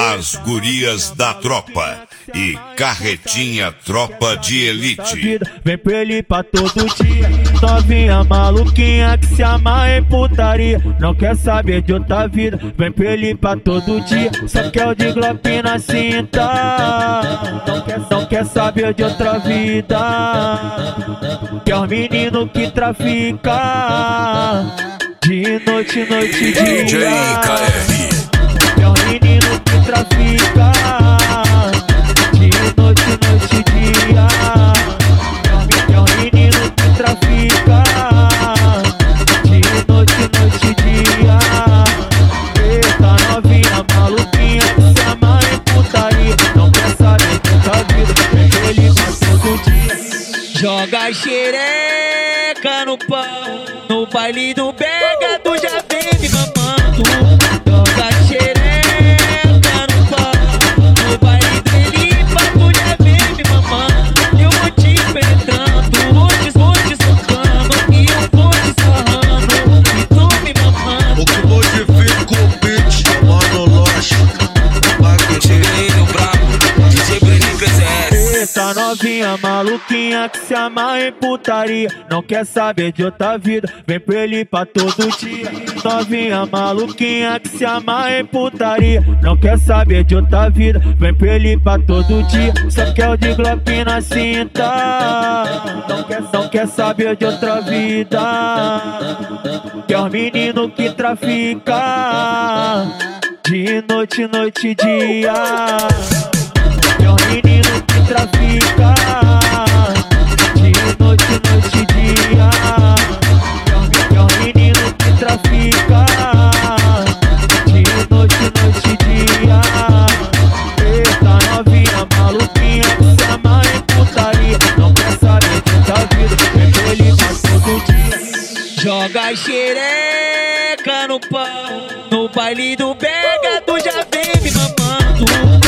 as gurias da tropa e carretinha tropa de elite. Vem pra ele pra todo dia, novinha maluquinha que se amarra em putaria, não quer saber de outra vida. Vem pra ele pra todo dia, só quer o de Glock na cinta, não quer saber de outra vida. Quer os menino que trafica de noite, noite e dia. DJ KR. Quer os menino que trafica de noite, noite e dia. Quer os menino que trafica de noite, noite e dia. Eita novinha maluquinha que se amarra em putaria, não quer saber de outra vida. Vem ele pra todo dia. Joga a xereca no pau, no baile do pega, tu já vem me mamando. Joga a xereca no pau, no baile do Elipa, tu já vem me mamando. Eu vou te penetrando, vou te socando, e eu vou te sarrando, e tu me mamando. O que modifica o beat, mano, loja. Cheguei no brabo, DJ Breninho PCS. Eita novinha maluquinha que se amarra em putaria, não quer saber de outra vida. Vem pra ele pra todo dia. Novinha maluquinha que se amarra em putaria, não quer saber de outra vida. Vem pra ele pra todo dia, só quer o de Glock na cinta, não quer saber de outra vida. Quer os menino que trafica de noite, noite e dia. Quer os menino que trafica de noite, noite e dia. Quer os menino que trafica de noite, noite e dia. Eita novinha maluquinha que se amarra em putaria, não quer saber de outra vida. Vem pra ele pra todo dia. Joga a xereca no pau, no baile do pega, tu já vem me mamando.